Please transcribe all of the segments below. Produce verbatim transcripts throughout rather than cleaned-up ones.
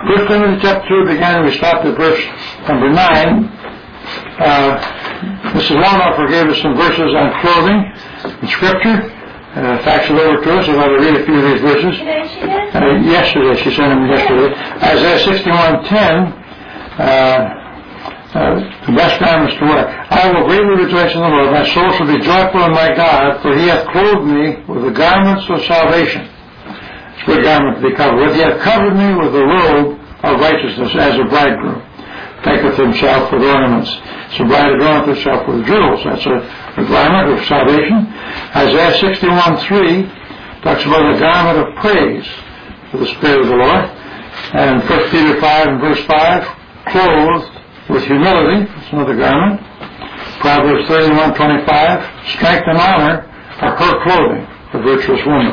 First Timothy chapter two began, we stopped at verse number nine. Uh, Missus Wallnoffer gave us some verses on clothing in Scripture. Uh, faxed it over to us. I'd like to read a few of these verses. Today she did? Uh, yesterday, she sent them yesterday. Isaiah sixty-one ten. Uh, Uh, the best garments to wear. I will greatly rejoice in the Lord. My soul shall be joyful in my God, for he hath clothed me with the garments of salvation. It's a good garment to be covered with. He hath covered me with the robe of righteousness as a bridegroom taketh himself with ornaments. So bride adorneth herself with jewels. That's a, a garment of salvation. Isaiah sixty-one three talks about the garment of praise for the Spirit of the Lord. And First Peter five and verse five, clothed with humility, that's another garment. Proverbs thirty-one twenty-five, strength and honor are her clothing, the virtuous woman.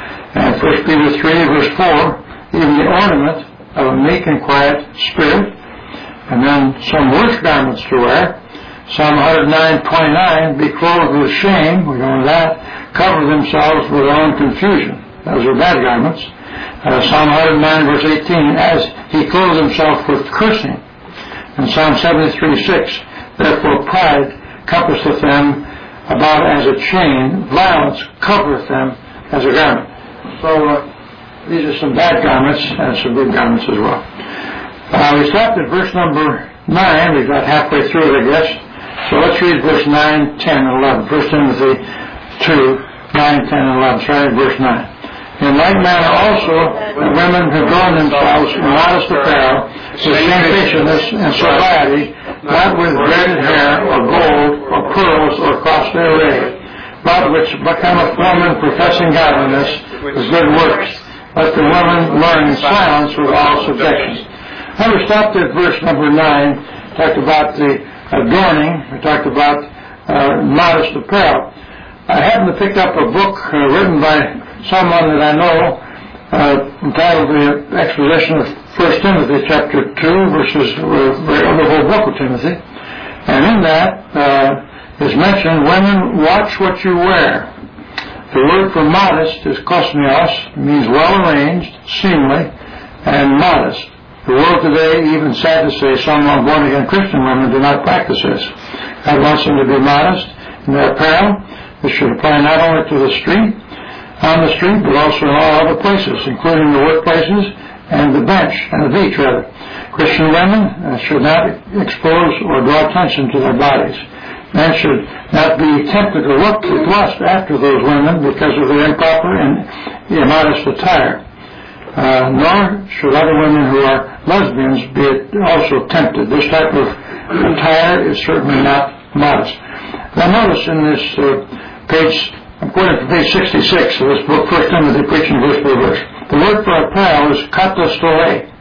And First Peter three verse four, even the ornament of a meek and quiet spirit. And then some worse garments to wear. Psalm one oh nine twenty-nine, be clothed with shame, we know that, cover themselves with their own confusion. Those are bad garments. Uh, Psalm one oh nine verse eighteen, as he clothed himself with cursing. And Psalm seventy-three six, therefore pride compasseth them about as a chain, violence covereth them as a garment. So uh, these are some bad garments and some good garments as well. Uh, we stopped at verse number nine. We got halfway through it, I guess. So let's read verse nine, ten, and eleven. First Timothy two, nine, ten, and eleven. Starting at verse nine. In like manner also, the women who adorn themselves in modest apparel, with shamefacedness and sobriety, not with braided hair, or gold, or pearls, or costly array, but which becometh woman professing godliness with good works. Let the woman learn in silence with all subjection. Now we stopped at verse number nine, talked about the adorning, we talked about uh, modest apparel. I happened to pick up a book uh, written by someone that I know, uh, entitled The Exposition of First Timothy chapter two, verses, uh, the whole book of Timothy. And in that uh, is mentioned, women, watch what you wear. The word for modest is kosmios, means well arranged, seemly, and modest. The world today, even sad to say, some born again Christian women do not practice this. God wants them to be modest in their apparel. This should apply not only to the street, on the street, but also in all other places, including the workplaces and the bench, and the beach, rather. Christian women uh, should not expose or draw attention to their bodies. Men should not be tempted to look with lust after those women because of their improper and immodest attire. Uh, nor should other women who are lesbians be also tempted. This type of attire is certainly not modest. Now notice in this uh, page, I'm quoting from page sixty-six of this book, First Timothy, preaching verse by verse. The word for apparel is katastole.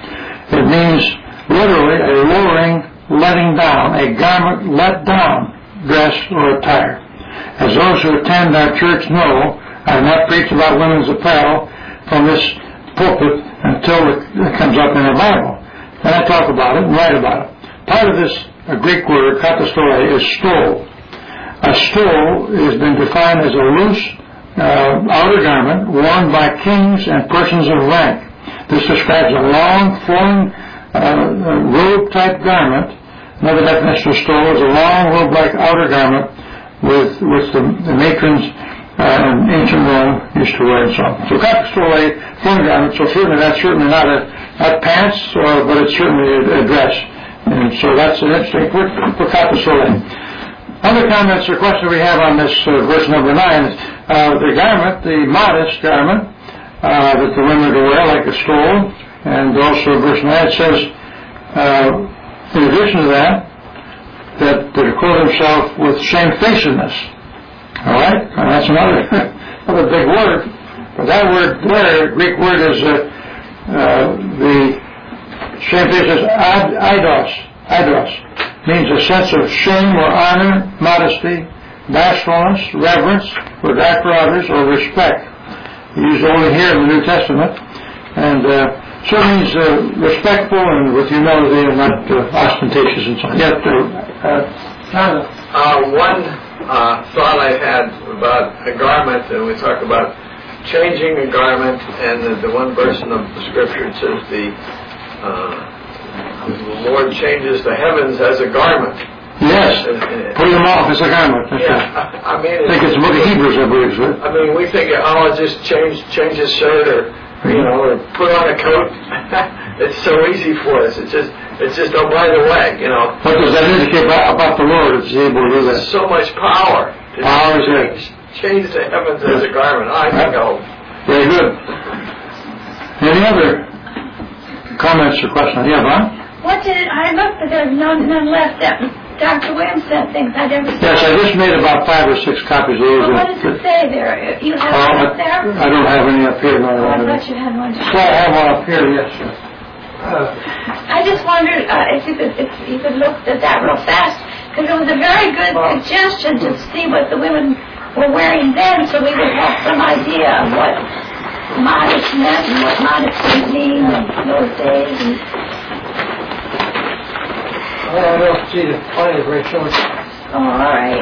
It means literally a lowering, letting down, a garment let down, dress or attire. As those who attend our church know, I have not preached about women's apparel from this pulpit until it comes up in the Bible. Then I talk about it and write about it. Part of this uh, Greek word, katastole, is stole. A stole has been defined as a loose uh, outer garment worn by kings and persons of rank. This describes a long, flowing uh, robe-type garment. Another definition of stole is a long robe-like outer garment with which the, the matrons uh, in ancient Rome used to wear and so on. So katastole, flowing garment, so certainly that's certainly not a not pants, or, but it's certainly a, a dress. And so that's an interesting word for katastole. Other comments or questions we have on this uh, verse number nine is uh, the garment, the modest garment uh, that the women are to wear, like a stole, and also verse nine it says, uh, in addition to that, that they clothe themselves with shamefacedness. All right, and that's another another big word, but that word there, Greek word is uh, uh, the shamefacedness, ad, eidos, eidos. Means a sense of shame or honor, modesty, bashfulness, reverence, regard for others, or respect. Used only here in the New Testament. And uh, so it means uh, respectful and with humility and not uh, ostentatious and so on. Yet, uh, uh, uh, one uh, thought I had about a garment, and we talk about changing a garment, and the, the one verse of the scripture says the uh, the Lord changes the heavens as a garment. Yes, put him off as a garment. That's yeah, right. I mean, I think it's the book of Hebrews, I believe, sir. I mean, we think, oh, just change change his shirt, or you know, or put on a coat. It's so easy for us. It's just, it's just oh, by the way, you know. What does that indicate about, about the Lord? It's able to do that. So much power. To Power is change, change the heavens as a garment. I think I'll. Very good. Any other comments or questions? Yeah, Ron? What did it, I looked, but there's none, none left. That Doctor Williams sent things I never saw. Yes, I just made about five or six copies of those. Well, what does it say there? You have uh, one up there? I don't have any up here. No, Oh, I thought you had one. So I have one up here, yes, sir. Uh, I just wondered uh, if you could if you could look at that real fast, because it was a very good Well, suggestion to see what the women were wearing then, so we would have some idea of what modest meant and what modest didn't mean in those days. And I don't see the plenty of Rachel. oh, all right.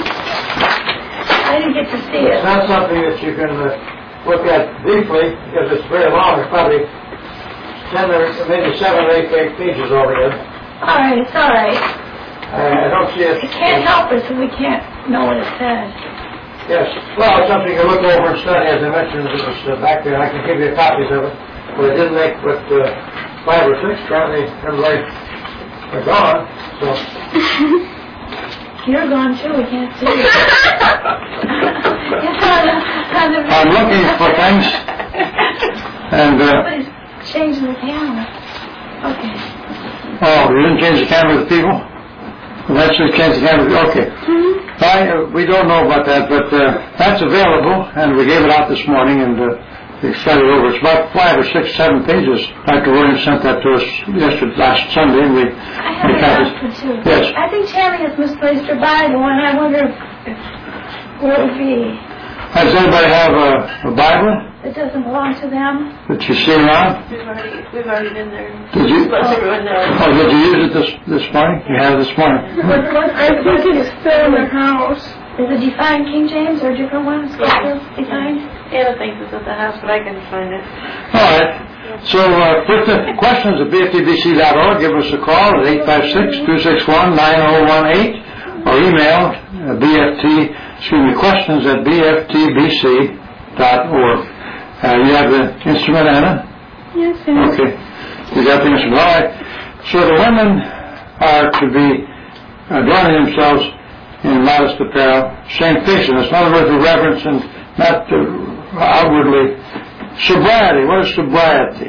I didn't get to see it. It's not something that you can uh, look at briefly because it's very long. It's probably ten or maybe seven or eight, eight pages altogether. All right, it's all right. I, I don't see it. It can't help us if we can't know what it says. Yes. Well, it's something you can look over and study. As I mentioned, it was uh, back there. I can give you copies of it. But it didn't make but uh, five or six. Apparently, everybody are gone. So. You're gone too. We can't see you. It's on the, on the I'm looking for things. And, uh, Somebody's changing the camera. Okay. oh, you didn't change the camera of the people? Eventually change the camera. Okay. Mm-hmm. I, uh, we don't know about that, but uh, that's available, and we gave it out this morning, and uh, we studied it over. It's about five or six, seven pages. Doctor Williams sent that to us yesterday, last Sunday, and we... I have we it copied. out too. Yes. I think Tammy has misplaced her Bible, and I wonder if, if, where it would be. Does anybody have a, a Bible It doesn't belong to them. that you see around? We've already, we've already been there. Did you? Let everyone know. Oh, did you use it this this morning? You have it this morning. What, what, I think it's still in the house. Is it defined King James or a different one? Yeah. Defined? Anna thinks it's at the house, but I can find it. All right. So, uh, with the questions at B F T B C dot org, give us a call at eight five six, two six one, nine zero one eight or email uh, B F T, excuse me, questions at B F T B C dot org. Uh, you have the instrument, Anna? Yes, sir. Okay. You got the instrument. All right. So the women are to be adorning themselves in modest apparel, shamefacedness. In other words, the reverence and not uh, outwardly. Sobriety. What is sobriety?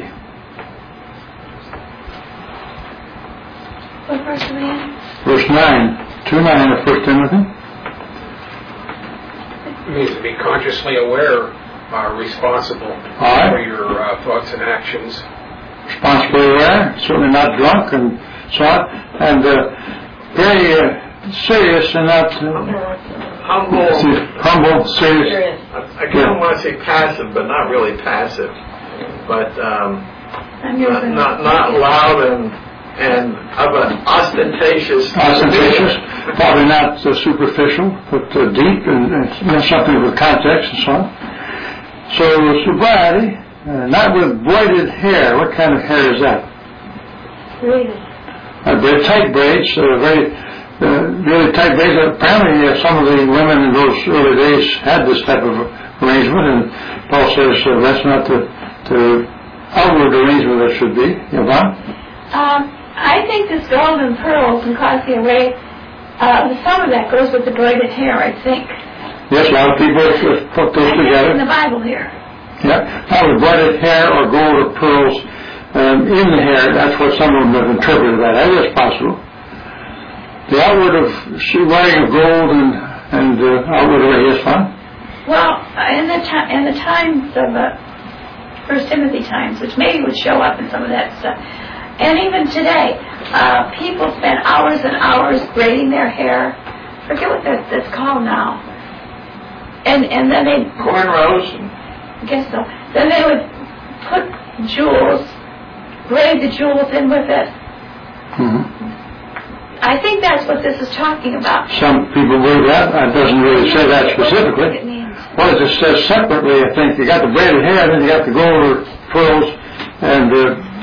What verse are we in? Verse nine. two nine of First Timothy. It means to be consciously aware, uh, responsible right. for your uh, thoughts and actions. Responsibly aware, certainly not drunk and so on, and uh, very uh, serious and not uh, Humble. humble, serious. I kind of want to say passive, but not really passive. But um, I'm not, using not not loud and and of an ostentatious. Ostentatious, probably not uh, superficial, but uh, deep and, and you know, something with context and so on. So sobriety, uh, not with braided hair. What kind of hair is that? Braided. Uh, they're tight braids, uh, very uh, really tight braids. Apparently, uh, some of the women in those early days had this type of arrangement, and Paul says uh, that's not the, the outward arrangement that should be. Yvonne? Um, I think this gold and pearls and costly array, uh, some of that goes with the braided hair, I think. Yes, a lot of people have put those I together. in the Bible here. Yeah, probably braided hair or gold or pearls um, in the hair. That's what some of them have interpreted that as. That's possible. The outward of wearing of gold and and uh, outward array is fine. Well, in the ti- in the times of uh, First Timothy times, which maybe would show up in some of that stuff, and even today, uh, people spend hours and hours braiding their hair. Forget what that, that's called now. And and then they Cornrows. I guess so. Then they would put jewels, braid the jewels in with it. Mm-hmm. I think that's what this is talking about. Some people believe that. It doesn't really say that What specifically. it means. Well, it just says separately, I think. You got the braided hair, then you got the gold or pearls, and uh,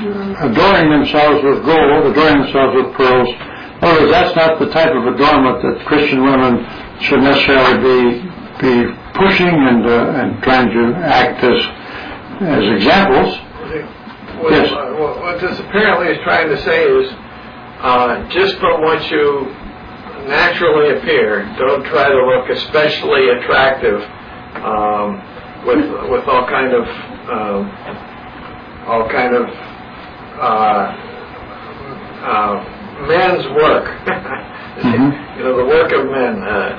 adorning themselves with gold, adorning themselves with pearls. In other words, that's not the type of adornment that Christian women should necessarily be be pushing and uh, and trying to act as as examples. What, Yes. what, what this apparently is trying to say is, uh, just from what you naturally appear, don't try to look especially attractive um, with with all kind of um, all kind of uh, uh, men's work. Mm-hmm. You know, the work of men,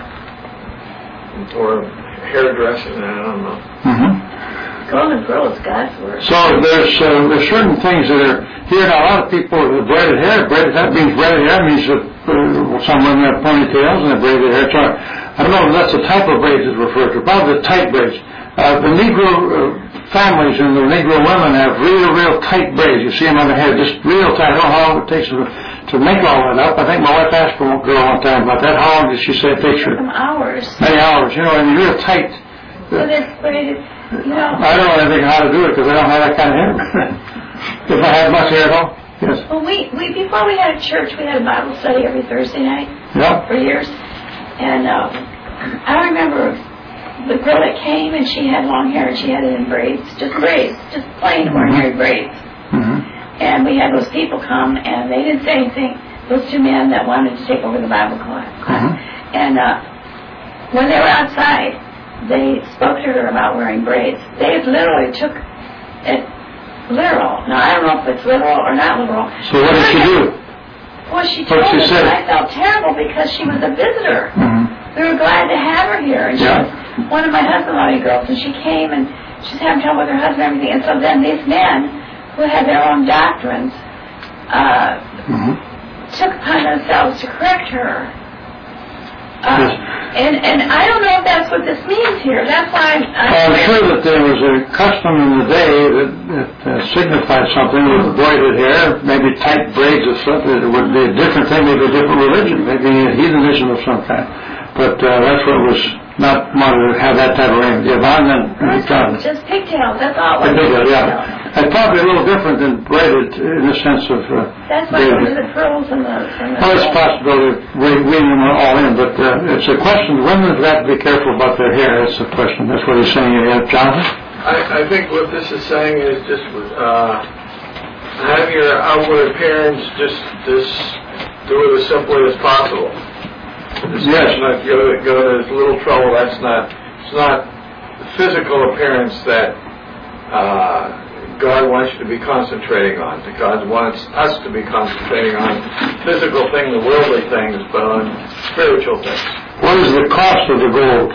uh, or hairdressing. I don't know. Mm-hmm. Golden girls, God's word. So there's uh, there's certain things that are here. Now, a lot of people have braided hair. Braided, that means braided hair means that uh, some women have ponytails and they braided hair. So I don't know if that's the type of braids that's referred to. Probably the tight braids. Uh, the Negro uh, families and the Negro women have real, real tight braids. You see them on the head, just real tight. I don't know how long it takes to, to make all that up. I think my wife asked a girl one time about that. How long did she say it takes her? Some hours. Many hours. You know, I mean, real tight. So that's braided, you know. I don't know anything how to do it because I don't have that kind of hair. If I had much hair at all, yes. Well, we, we before we had a church, we had a Bible study every Thursday night Yeah. for years. And um, I remember the girl that came and she had long hair and she had it in braids, just braids, just plain ordinary braids. Mm-hmm. And we had those people come and they didn't say anything, those two men that wanted to take over the Bible class. Mm-hmm. And uh, when they were outside, they spoke to her about wearing braids. They literally took it literal. Now, I don't know if it's literal or not literal. So what did she do? Well, she What told she us said? that I felt terrible because she was a visitor. Mm-hmm. We were glad to have her here. And she Yeah. was one of my husband-in-law girls. And she came and she's having trouble with her husband and everything. And so then these men who had their own doctrines uh, Mm-hmm. took upon themselves to correct her. Uh, Yes. and, and I don't know if that's what this means here. That's why I'm... I'm sure that there was a custom in the day that, that uh, signified something with braided hair, maybe tight braids or something. It would be a different thing, maybe a different religion, maybe a heathenism of some kind. But uh, that's what was not wanted to have that type of raiment. Yeah, Von and John. Just pigtails, that's all. it was. Pigtails, yeah. And probably a little different than braided in the sense of... Uh, That's why braided. the pearls and the... And the Well, it's a possibility of weaving them all in, but uh, it's a question. Women have got to be careful about their hair. That's the question. That's what he's saying here, Jonathan. I, I think what this is saying is just uh, have your outward appearance just just do it as simply as possible. Just Yes. not go to, go to as little trouble. That's not it's not the physical appearance that uh, God wants you to be concentrating on. God wants us to be concentrating on physical things, the worldly things, but on spiritual things. What is the cost of the gold?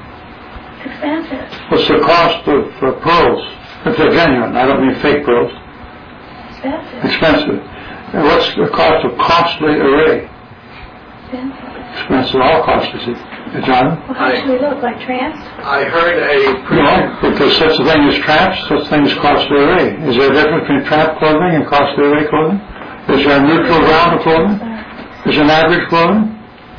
expensive. What's the cost of uh, pearls? If they're genuine, I don't mean fake pearls. Expensive. Expensive. And what's the cost of costly array? Expensive. Expensive, all costly. See, John? Well, how should we look? Like tramps? I heard a No, preacher. because such a thing as traps, such thing as costly array. Is there a difference between trap clothing and costly array clothing? Is there a neutral ground of clothing? Is there an average clothing?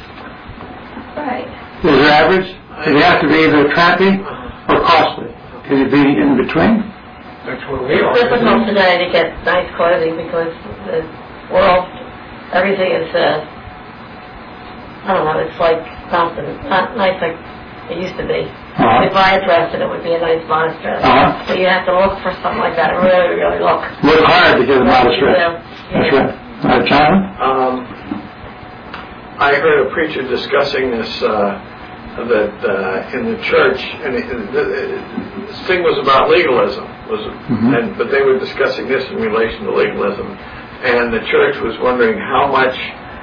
Right. Is there average? Does it have to be either trappy or costly? Can it be in between? That's what we are. It's difficult today to get nice clothing because the world, everything is, uh, I don't know, it's like something, not nice like it used to be. Uh-huh. You buy a dress and it would be a nice modest dress. Uh-huh. So you have to look for something like that, really, really look. Work hard to get a modest dress. Yeah. That's right. Uh, John? Um, I heard a preacher discussing this, uh, that uh, in the church, and it, it, it, this thing was about legalism, was, Mhm. and, but they were discussing this in relation to legalism, and the church was wondering how much,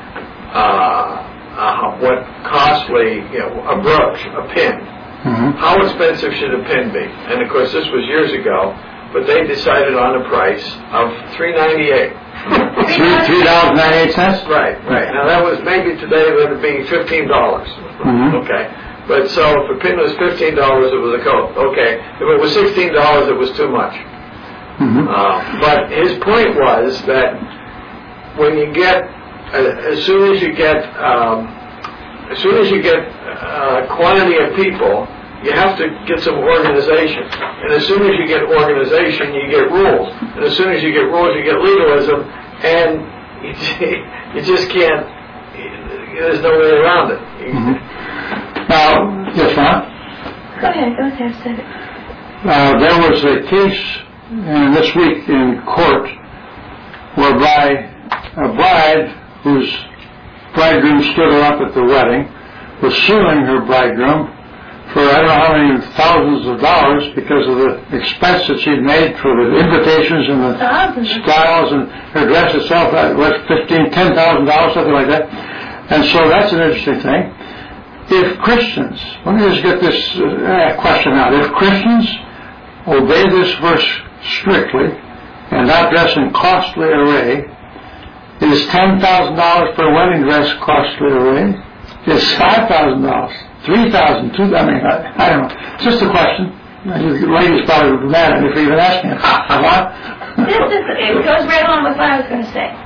uh, uh, what costly, you know, a brooch, a pin, Mm-hmm. how expensive should a pin be? And of course, this was years ago, but they decided on a price of three ninety-eight. Three, three dollars and ninety-eight cents? Right, right. Now that was maybe today it would be fifteen dollars. Mhm. Okay, but so if a pin was fifteen dollars, it was a coat. Okay, if it was sixteen dollars, it was too much. Mm-hmm. Uh, but his point was that when you get, uh, as soon as you get, um, as soon as you get uh, quantity of people, you have to get some organization. And as soon as you get organization, you get rules. And as soon as you get rules, you get legalism. And you, you just can't, there's no way around it. Mm-hmm. Now, yes, Ron? Go ahead, go ahead, say it. Uh, there was a case uh, this week in court whereby a bride whose bridegroom stood her up at the wedding was suing her bridegroom for I don't know how many thousands of dollars because of the expense that she'd made for the invitations and the styles and her dress itself. That was fifteen, ten thousand dollars, something like that. And so that's an interesting thing. If Christians, let me just get this uh, question out. If Christians obey this verse strictly and not dress in costly array, is ten thousand dollars for a wedding dress costly array? Is five thousand dollars? Three thousand, two. I mean, I, I don't know. It's just a question. You ladies probably would be mad at me for even asking it. What? This is, it goes right along with what I was going to say.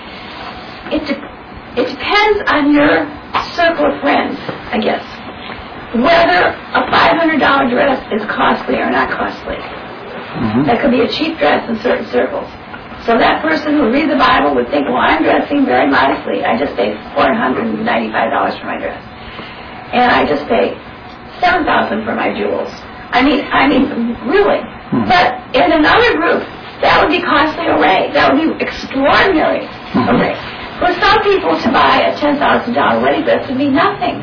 It de- it depends on your circle of friends, I guess, whether a five hundred dollars dress is costly or not costly. Mm-hmm. That could be a cheap dress in certain circles. So that person who reads the Bible would think, well, I'm dressing very modestly. I just paid four hundred ninety-five dollars for my dress. And I just pay seven thousand dollars for my jewels. I mean, I mean, really. Mm-hmm. But in another group, that would be costly array. That would be extraordinary mm-hmm. array. For some people to buy a ten thousand dollars wedding dress would be nothing.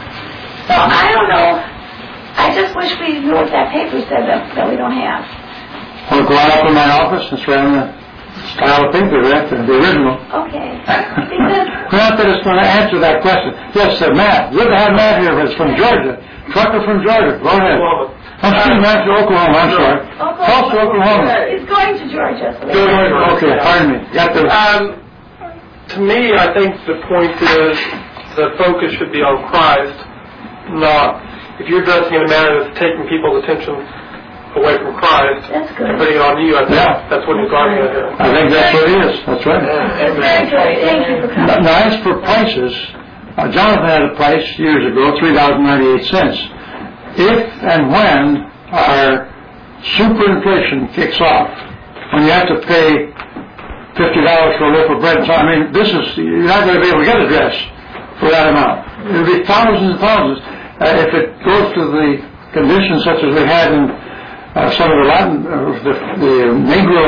So I don't know. I just wish we knew what that paper said that, that we don't have. Well, go on up in my office. It's right on the style of paper, that's the original. Okay. Because not that it's going to answer that question. Yes, uh, Matt. Good to have Matt here. It's from Georgia. Trucker from Georgia. Go ahead. I'm saying Matt to Oklahoma. I'm sorry. Tulsa, Oklahoma. He's going to Georgia. So okay, pardon me. Got the. Um, to me, I think the point is the focus should be on Christ, not if you're dressing in a manner that's taking people's attention away from Christ that's good. and putting it on you. I think yeah. that's what he's talking about here. I think that's what it is. That's right. That's very good. Thank you for coming. Now, as for prices, uh, Jonathan had a price years ago, three dollars and ninety-eight cents. If and when our superinflation kicks off, when you have to pay fifty dollars for a loaf of bread, so I mean, this is, you're not going to be able to get a dress for that amount. It'll be thousands and thousands. Uh, if it goes to the conditions such as we had in uh, some of the Latin, uh, the, the Negro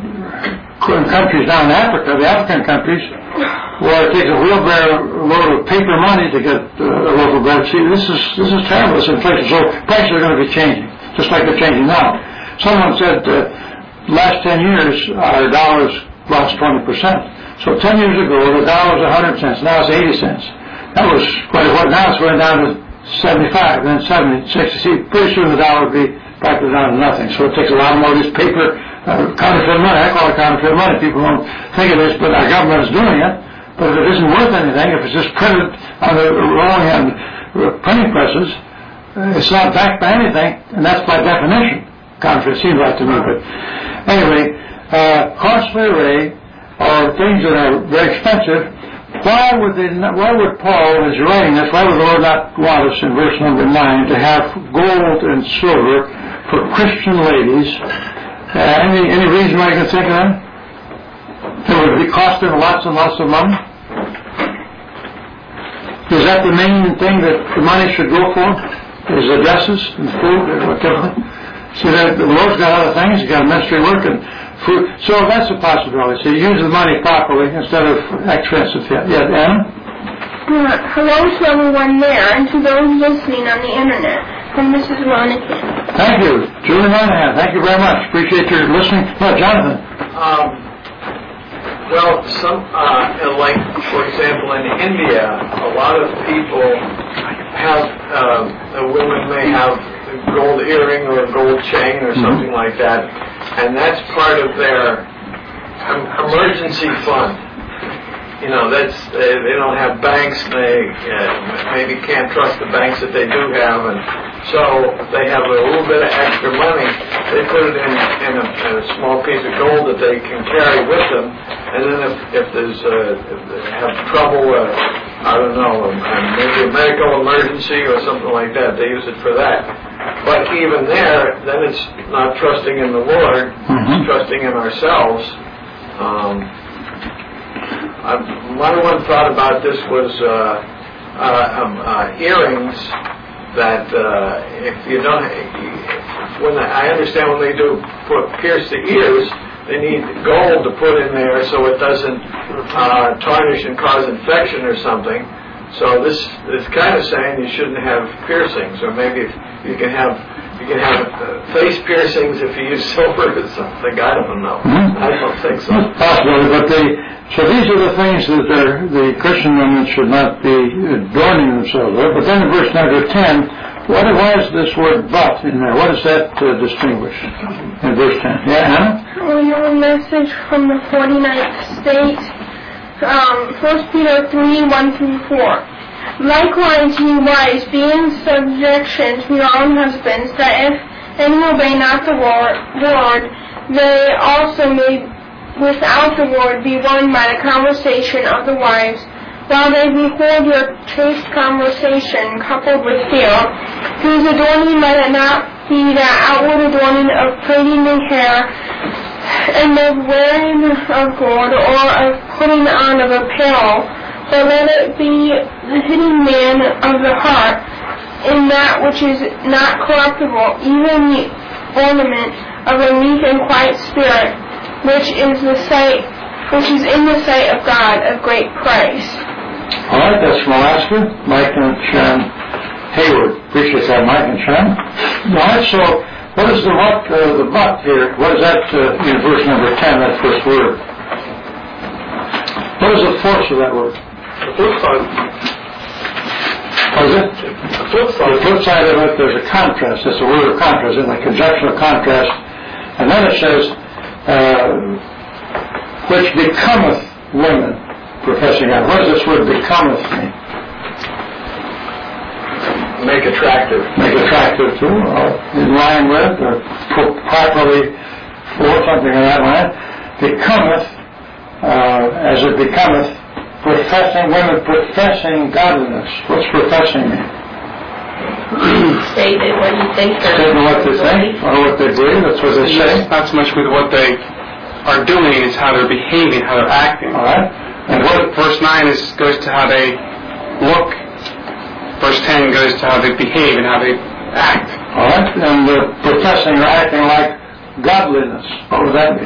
uh, countries down in Africa, the African countries, where it takes a wheelbarrow load of paper money to get uh, a loaf of bread. See, this is this is terrible. This inflation. So prices are going to be changing, just like they're changing now. Someone said uh, last ten years our dollars lost twenty percent. So ten years ago the dollar was one hundred cents. Now it's eighty cents. That was quite a while. Now it's going down to seventy-five, then seventy, sixty. See, pretty soon the dollar will be practically down to nothing. So it takes a lot more of this paper, uh, counterfeit money. I call it counterfeit money. People don't think of this, but our government is doing it. But if it isn't worth anything, if it's just printed on the wrong end printing presses, uh, it's not backed by anything, and that's by definition counterfeit. Seems like to me. But anyway, uh, costly array or things that are very expensive. Why would they? Not, why would Paul, as you're writing this, why would the Lord not want us in verse number nine to have gold and silver for Christian ladies? Uh, any any reason why you can think of that? It would be costing lots and lots of money. Is that the main thing that the money should go for? Is the dresses and food and whatever? See, that the Lord's got other things. He's got ministry work and food. So that's a possibility. So you use the money properly instead of expensive. Yeah, Anna? Uh, hello to everyone there and to those listening on the internet. From Missus Ronican. Thank you. Julie Monahan, thank you very much. Appreciate your listening. No, Jonathan. Um, well, some, uh, like, for example, in India, a lot of people have, uh, the women may have a gold earring or a gold chain or mm-hmm. something like that, and that's part of their um, emergency fund. You know, that's they, they don't have banks. They uh, maybe can't trust the banks that they do have, and so they have a little bit of extra money. They put it in, in, a, in a small piece of gold that they can carry with them, and then if, if there's uh, if they have trouble, uh, I don't know, maybe a medical emergency or something like that, they use it for that. but even there, then it's not trusting in the Lord, Mm-hmm. it's trusting in ourselves. Um, I, my one thought about this was uh, uh, um, uh, earrings that uh, if you don't, when they, I understand when they do put, pierce the ears, they need gold to put in there so it doesn't uh, tarnish and cause infection or something. So this is kind of saying you shouldn't have piercings, or maybe you can have you can have uh, face piercings if you use silver or something. I don't know. Mm-hmm. I don't think so. Possibly, but they, so these are the things that the Christian women should not be adorning themselves with. But then in verse number ten, what was this word "but" in there? What does that uh, distinguish in verse ten? Yeah, Hannah? We have a message from the forty-ninth state, um, First Peter three, one through four. Likewise, ye wives, be in subjection to your own husbands, that if any obey not the Lord, Lord, they also may without the Lord be won by the conversation of the wives, while they behold your chaste conversation coupled with fear, whose adorning let it not be that outward adorning of plaiting the hair, and of wearing of gold, or of putting on of apparel, but let it be the hidden man of the heart, in that which is not corruptible, even the ornament of a meek and quiet spirit, which is the sight, which is in the sight of God of great price. All right, that's from Alaska, Mike and Sharon Hayward. Appreciate that, Mike and Sharon. All right, so what is the what, uh, the but here? What is that uh, in verse number ten, that first word? What is the force of that word? The flip side. What is it? The flip side. The flip side of it, there's a contrast. It's a word of contrast, in the conjunction of contrast. And then it says, uh, which becometh women professing God. What does this word becometh mean? Make attractive. Make attractive to, or in line with, or properly for, something in that line. Becometh, uh, as it becometh, professing women, professing godliness. What's professing mean? State what you think. Stating what they think, or what they believe. That's what they say. Not so much with what they are doing, it's how they're behaving, how they're acting. All right. And what verse nine is goes to how they look. Verse ten goes to how they behave and how they act. All right. And uh, professing or acting like godliness. What would that be?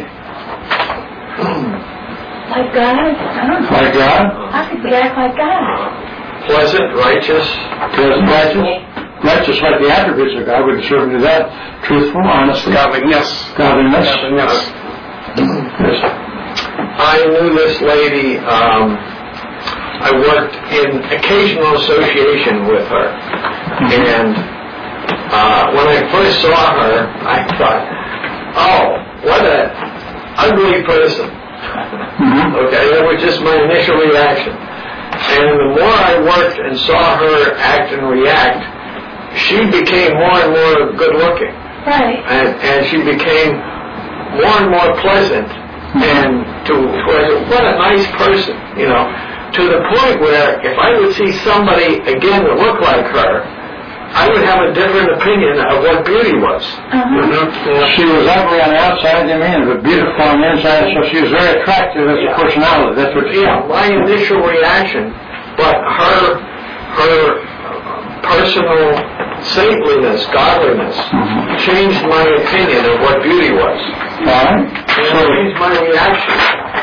Like God? I don't know. Like God? How could we act like God? Pleasant, righteous. Pleasant, righteous. Righteous, like the attributes of God. We can certainly do that. Truthful, honest, Godliness. godliness. Godliness. Yes. I knew this lady, um, I worked in occasional association with her. And uh, when I first saw her, I thought, oh, what an ugly person. Mm-hmm. Okay, that was just my initial reaction. And the more I worked and saw her act and react, she became more and more good looking. Right. And, and she became more and more pleasant. And to, to what a nice person, you know, to the point where if I would see somebody again that looked like her, I would have a different opinion of what beauty was. Uh-huh. Mm-hmm. She was ugly on the outside, you mean, but beautiful on the inside, so she was very attractive as a Yeah. personality. That's what you Yeah, my initial reaction, but her, her personal saintliness, godliness, Mm-hmm. changed my opinion of what beauty was. All right. And So, it changed my reaction.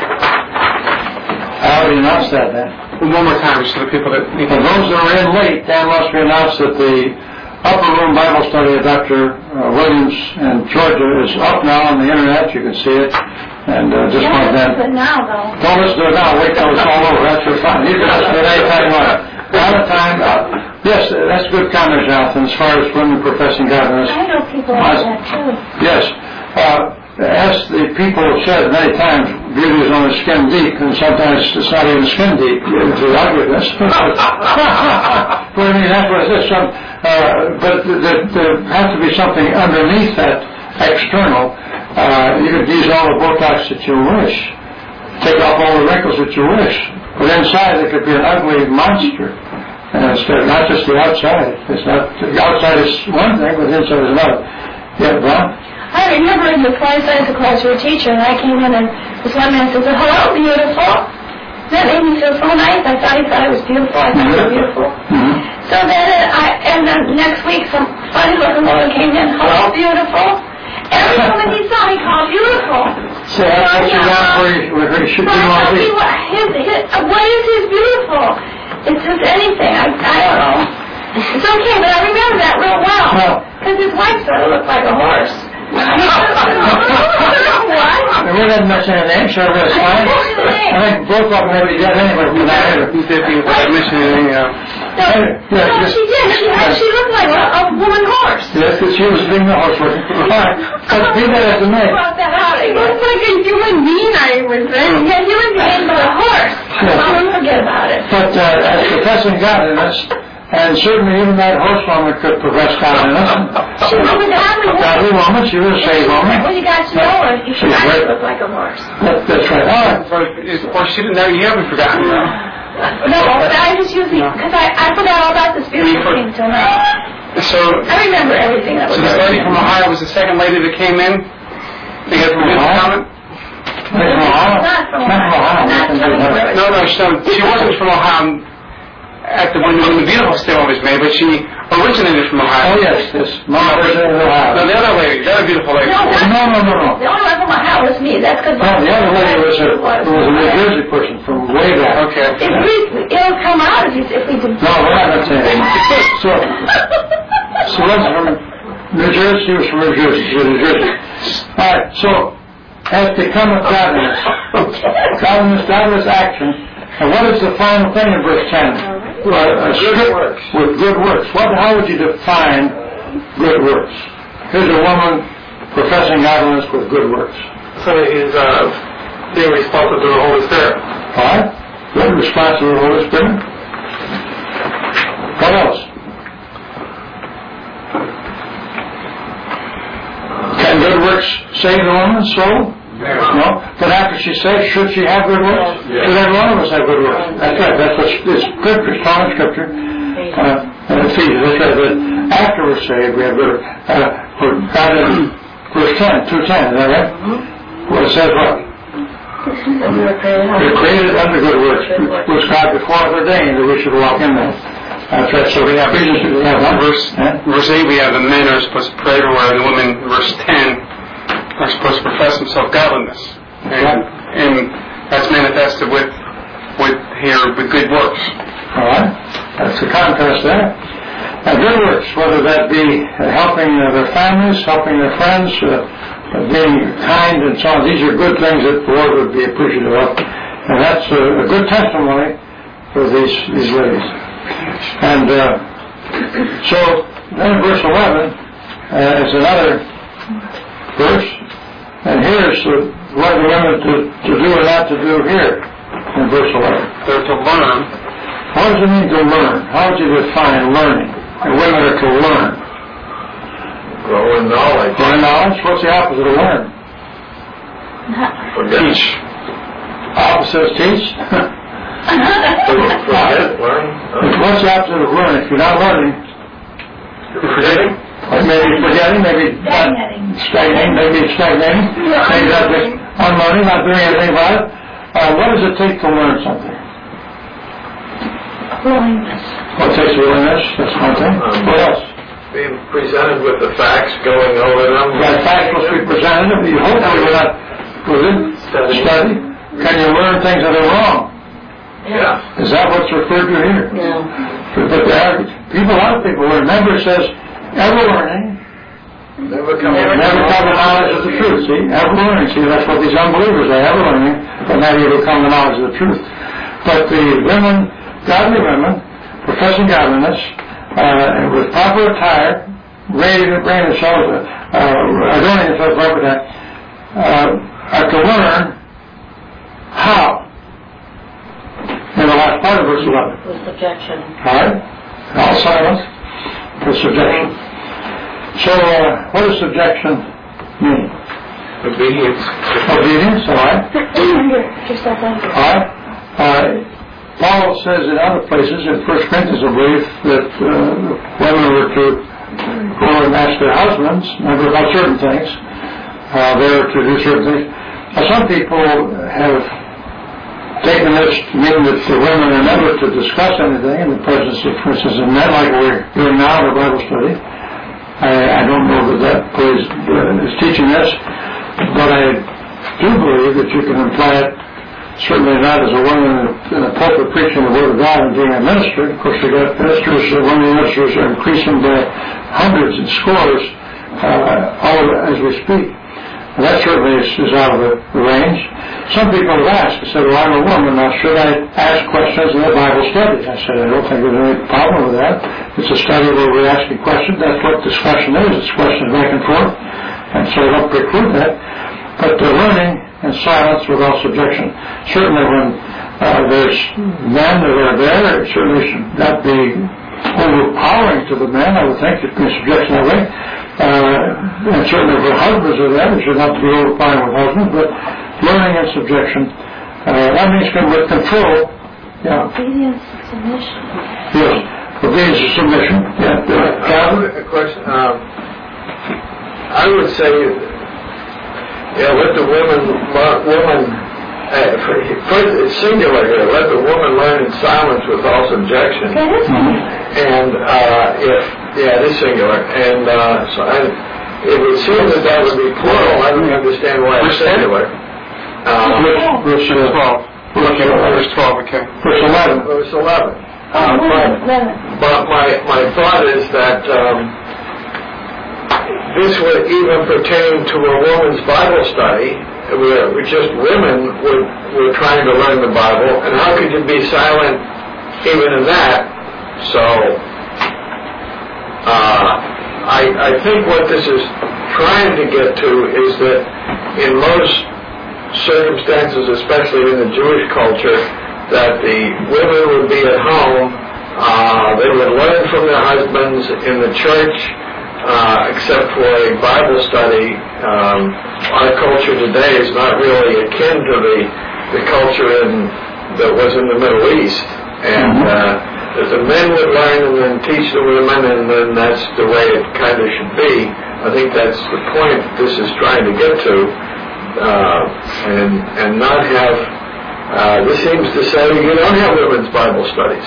I already announced that then. One more time, just for the people that need For to those that are in late, Dan must announce that the Upper Room Bible Study of Doctor Uh, Williams in Georgia is up now on the internet. You can see it. And uh, just Yeah, want listen to that. it now, though. Don't listen to it now. Wait till it's all over. That's your fun. You can listen to it anytime you want. All the time. Uh, yes, uh, that's a good comment, Jonathan, as far as women professing godliness. I know people like that, too. Yes. Uh, as the people have said many times, beauty is only skin deep, and sometimes it's not even skin deep into ugliness. But I mean, that's what it is. Some, uh, but there, there has to be something underneath that external. Uh, you could use all the Botox that you wish, take off all the wrinkles that you wish, but inside there could be an ugly monster. And it's not just the outside. It's not, the outside is one thing, but the inside is another. Yeah, Ron? I remember in the applied science class you were a teacher, and I came in and this one man says, hello, beautiful. That made me feel so nice. I thought he thought I was beautiful. I thought I was beautiful. Mm-hmm. So then uh, I, and then next week some funny looking woman came in, hello, beautiful. Every woman he saw he called beautiful. So that's what you want where you, where you should be want to be. What, his, his, what is his beautiful? It's just anything. I, I don't know. It's okay, but I remember that real well. Because his wife sort of looked like a horse. What? And we didn't mention anything, so that's fine. I think both of them maybe got anywhere from that either. He did be without mention anything, yeah. No, no, she did. She, had, she looked like a, a woman horse. Yes, because she was being the horse looking. Fine. But be that as it may. Brought that out. It looks like a human being, I was saying. Yeah, human being, but a horse. Yes. I won't forget about it. But uh, as professing godliness, and certainly even that horse woman could profess godliness. She was a godly woman. Godly woman, she was a saved woman. When you got to know her, you should She's look like a horse. That, that's right. All right. Of course, she didn't know. You haven't forgotten, though. No, I just usually, because I, I forgot all about the spiritual thing till now. So, I remember everything that was so this lady from Ohio was the second lady that came in? They had from Ohio? comment? Not from Ohio. Not from Ohio. No, no, so she wasn't from Ohio at the when, when the beautiful statement was made, but she originated from Ohio. Oh, yes, yes. Mama originated in Ohio. No, the other lady, the other beautiful lady. No, No, no, no, no. the only one from Ohio was me. That's because No, the other lady was a, was a New Jersey person from way back. Okay. If we, it'll come out if, you, if we do. No, we're not going to say anything. So, so was from New Jersey, she was from New Jersey, she was New Jersey. All right, so, has become a godliness. Godliness, godliness action. And what is the final thing in verse ten? Well, a good works. With good works. What? How would you define good works? Here's a woman professing godliness with good works. So he's uh, being responsive to the Holy Spirit. All right? Good response to the Holy Spirit. What else? Can good works save the woman's soul? No. But after she's saved, should she have good works? Yes. Should every one of us have good works? That's right. That's what it's scripture, strong scripture. Uh, and Ephesians, that's right. But after we're saved, we have good works. Uh, for God in verse ten, two ten, is that right? Where it says what? We're created under good works, which God before ordained that we should walk in them. That's right. So we have Ephesians, we have one verse. Eh? Verse eight, we have the men are supposed to pray everywhere, and the women, verse ten, are supposed to profess themselves godliness. And, and that's manifested with, with here, with good works. All right. That's the contrast there. Now, good works, whether that be helping uh, their families, helping their friends, uh, uh, being kind and so on, these are good things that the Lord would be appreciative of. And that's a, a good testimony for these, these ladies. And uh, so, then in verse eleven, uh, is another verse. And here's uh, what the women to, to do or not to do here in verse eleven. They're to learn. What does it mean to learn? How would you define learning? And women are to learn. Grow in knowledge. Learn knowledge? What's the opposite of learn? Forget. Teach. Opposite of teach? Forget, learn. What's the opposite of learn? If you're not learning, You're forgetting. or maybe forgetting, maybe not stagnating, maybe stagnating, maybe not just unlearning, not doing anything about it. Uh, what does it take to learn something? Willingness. What takes willingness? That's one thing. Um, What else? Being presented with the facts, going over them. That fact must be presented. You hopefully will not with it. Study. Study. Can you learn things that are wrong? Yeah. Is that what's referred to here? No. But, but there are people, a lot of people, remember it says, ever learning, Never come. never come to knowledge of the truth. See, ever learning. See, that's what these unbelievers are, ever learning, but never will come to knowledge of the truth. But the women, godly women, professing godliness, uh, with proper attire, ready to bring themselves, uh, adorning themselves proper attire, uh, are to learn how. In the last part of verse eleven. With subjection. All right? All silence for subjection. So, uh, what does subjection mean? Obedience. Obedience, all right? Just that one. All right? Uh, Paul says in other places, in First Corinthians, I believe, that uh, women were to go and ask their husbands, remember, about certain things. Uh, they were to do certain things. Now, some people have taken this to mean that the women are never to discuss anything in the presence of, for instance, of men, like we're doing now in our Bible study. I, I don't know that that plays, uh, is teaching this, but I do believe that you can imply it. Certainly not as a woman in a pulpit preaching the Word of God and being a minister. Of course, we got ministers, uh, women ministers are increasing by hundreds and scores uh, all as we speak. And that certainly is, is out of the, the range. Some people have asked, I said, well, I'm a woman, now should I ask questions in the Bible study? I said, I don't think there's any problem with that. It's a study where we're asking questions. That's what discussion is. It's questions back and forth. And so I don't preclude that. But the learning and silence without subjection. Certainly when uh, there's men that are there, it certainly should not be overpowering to the men. I would think it should be subjection that way. Uh, and certainly if the husbands are there, it should not be overpowering with husbands, but learning and subjection. Uh, that means with control. Yeah. Obedience and submission. Yes. Obedience and submission. Yeah. Uh, a question. Um, I would say, yeah, let the women, woman, uh, for, for, it's singular here, let the woman learn in silence with all subjection. That is mm-hmm. And uh, if, yeah, it is singular. And uh, so I, it would seem that that would be plural. I don't understand why it's singular. Uh, verse twelve. Verse twelve, okay. Verse eleven. Verse eleven. Oh, Uh, but, eleven. but my, my thought is that um, this would even pertain to a woman's Bible study, where just women would, were trying to learn the Bible, and how could you be silent even in that? So, uh, I, I think what this is trying to get to is that in most circumstances, especially in the Jewish culture, that the women would be at home, uh, they would learn from their husbands in the church, Uh, except for a Bible study. Um, our culture today is not really akin to the the culture in, that was in the Middle East. And uh, that the men would learn and then teach the women, and then that's the way it kind of should be. I think that's the point this is trying to get to, uh, and and not have. Uh, this seems to say you don't have women's Bible studies.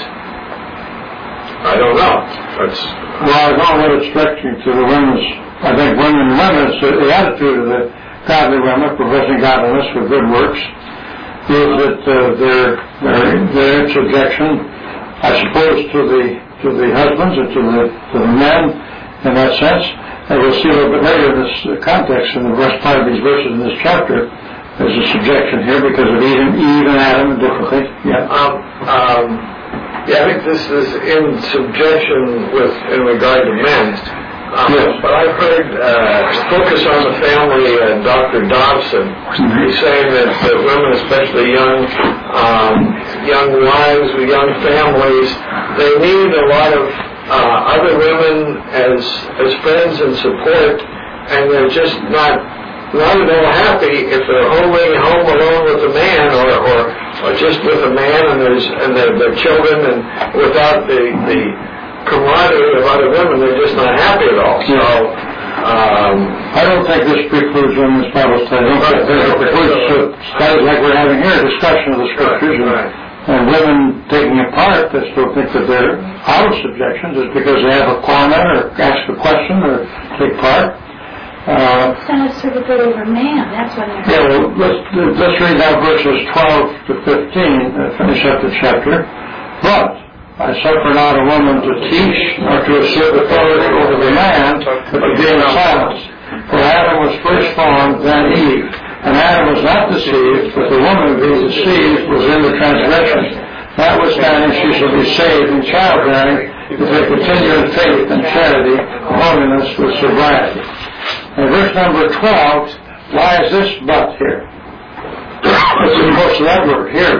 I don't know. That's Well, I know what it's directing to the women's, I think women and women's, uh, the attitude of the godly women professing godliness with good works is that uh, they're, they're, they're in subjection, I suppose, to the to the husbands and to the, to the men in that sense. And we'll see a little bit later in this uh, context in the rest part of these verses in this chapter, there's a subjection here because of Eve and, Eve and Adam and different things. Yeah. Um, um, Yeah, I think this is in subjection with in regard to men. Um, yes. But I've heard uh, Focus on the Family and Doctor Dobson. He's saying that, that women, especially young um, young wives with young families, they need a lot of uh, other women as as friends and support, and they're just not not at all happy if they're only home alone with a man, or, or, or just with a man and there's and their, their children, and without the the camaraderie of other women, they're just not happy at all. So um, I don't think this precludes women's Bible study. I don't think this precludes studies like we're having here, a discussion of the scriptures, and, right. and women taking a part. I still think that they're out of subjection just because they have a comment or ask a question or take part. Uh, It's not sort of good over man. That's what they're. yeah, well, let's, let's read now verses twelve to fifteen, uh, finish up the chapter. But I suffer not a woman to teach, nor to assert authority over the man, but to be in silence. For Adam was first formed, then Eve. And Adam was not deceived, but the woman being deceived was in the transgression. Notwithstanding, she shall be saved in childbearing, if they continue in faith and charity, holiness with sobriety. In verse number twelve, why is this but here? It's in most of that word here.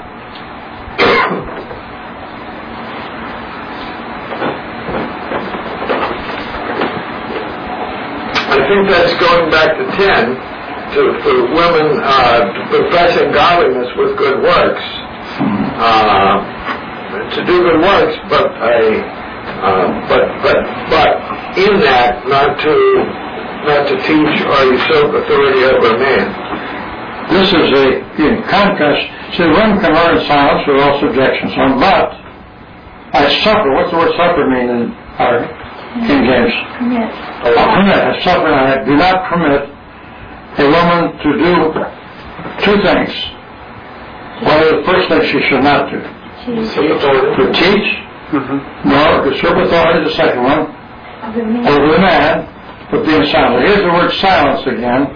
I think that's going back to ten, to for women uh, professing godliness with good works. uh, to do good works, but I, uh, but but but in that not to not to teach or usurp authority over a man. This is a in contrast. See, women can learn silence with all subjection. So, but I suffer. What's the word suffer mean in our King James? Permit. I permit. I suffer. I do not permit a woman to do two things. What are the first things she should not do? To teach, mm-hmm. nor usurp authority. The second one, over the man, but being silent. Here's the word silence again,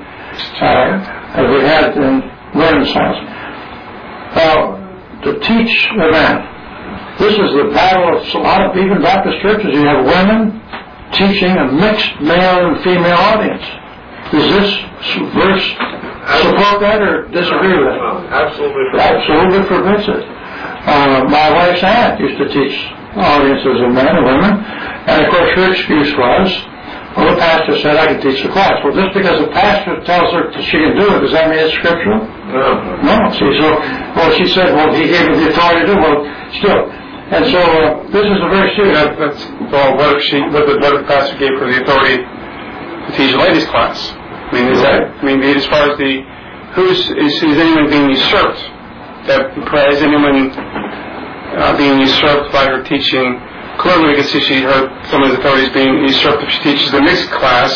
uh, as we had in learning silence. Now, to teach a man. This is the battle of a lot of even Baptist churches. You have women teaching a mixed male and female audience. Does this verse support that or disagree with it? Absolutely. Absolutely forbids it. Uh, my wife's aunt used to teach audiences of men and women, and of course her excuse was, well, the pastor said I could teach the class. Well, just because the pastor tells her that she can do it, does that mean it's scriptural? No. No. See, so, well, she said, well, he gave her the authority to do it. Well, still. And so, uh, this is a very serious... That, that's, well, what if she, what if, what if the pastor gave her the authority to teach a ladies' class? I mean, is that, I mean, as far as the, who's, is, is anyone being usurped? That, is anyone uh, being usurped by her teaching? Clearly, we can see she, her, some of the authorities being usurped if she teaches the mixed class,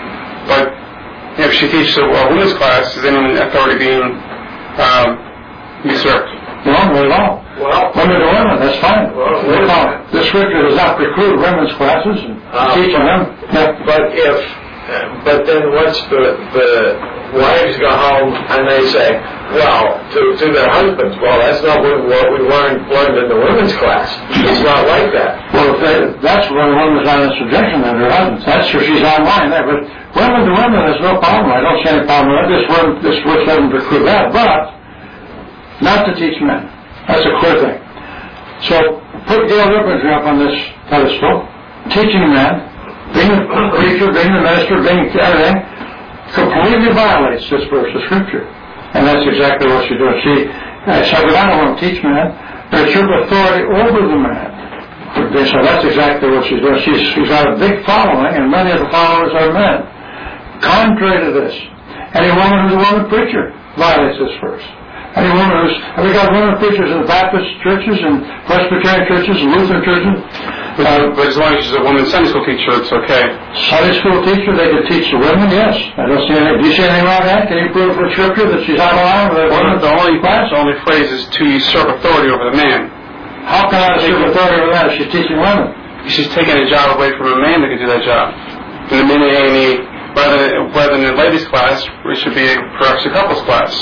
but if she teaches a, a women's class, is anyone authority being um, usurped? No, not at all. Well, women to women, that's fine. Well, no, the scripture does not preclude women's classes and uh, teaching them. Yeah. But if, uh, but then once the the wives go home and they say, well, to, to their husbands, well, that's not what, what we learned learned in the women's class. It's not like that. Well, if they, that's when a woman's not in subjection to her husbands. That's where she's online there. But women to women, there's no problem. I don't see any problem with it. This one, this verse doesn't preclude that. But not to teach men. That's a clear thing. So, put Gail Ripperger up on this pedestal, teaching men, being the preacher, being the minister, being everything, completely violates this verse of Scripture. And that's exactly what she's doing. She said, I don't want to teach men, but it's your authority over the man. So that's exactly what she's doing. She's, she's got a big following, and many of the followers are men. Contrary to this, any woman who's a woman preacher violates this verse. Any woman who's, have we got women preachers in Baptist churches and Presbyterian churches and Lutheran churches? But, uh, but as long as she's a woman Sunday school teacher, it's okay. Sunday school teacher, they could teach the women, yes. I don't see any, do you see anything wrong with that? Can you prove from Scripture that she's out of line with a woman? The only, the only phrase is to usurp authority over the man. How can I usurp authority over that if she's teaching women? She's taking a job away from a man that could do that job. In the men A and E, rather, rather than a ladies' class, it should be perhaps a couples class.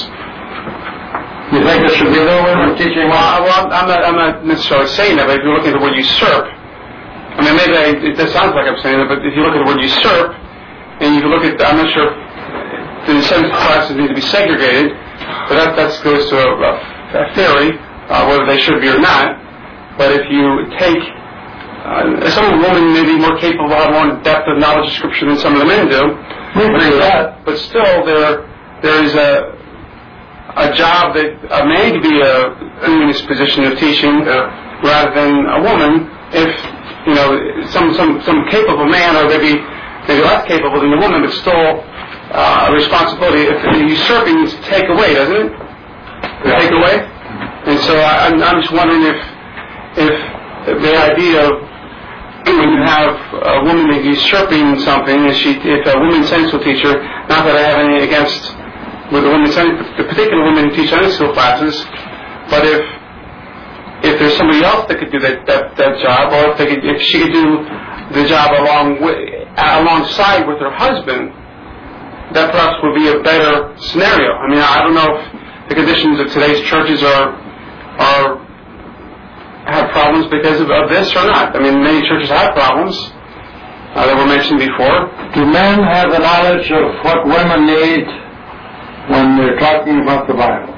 You think there should be no women teaching? Well, well, I'm not, I'm not necessarily saying that, but if you look at the word usurp, I mean, maybe I, it does sound like I'm saying that, but if you look at the word usurp, and you look at, I'm not sure if the seven classes need to be segregated, but that, that goes to a, a theory, uh, whether they should be or not. But if you take, uh, some women may be more capable, have more depth of knowledge of Scripture than some of the men do. We agree with that. But still, there, there is a, a job that a man could be a, in this position of teaching uh, rather than a woman if, you know, some, some, some capable man or maybe, maybe less capable than the woman, but still uh, a responsibility. If usurping means to take away, doesn't it? Yeah. Take away? And so I, I'm, I'm just wondering if, if the idea of when you have a woman usurping something, if, she, if a woman Sunday school teacher, not that I have anything against with the women, the particular women who teach Sunday school classes, but if if there's somebody else that could do that that, that job, or if they could, if she could do the job along with, alongside with her husband, that perhaps would be a better scenario. I mean, I don't know if the conditions of today's churches are are have problems because of, of this or not. I mean, many churches have problems uh, that were mentioned before. Do men have the knowledge of what women need when they're talking about the Bible?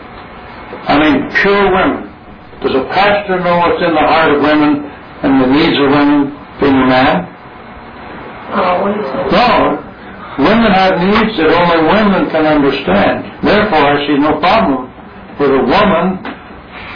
I mean, pure women. Does a pastor know what's in the heart of women and the needs of women being a man? Oh, what is it? No. Women have needs that only women can understand. Therefore, I see no problem with a woman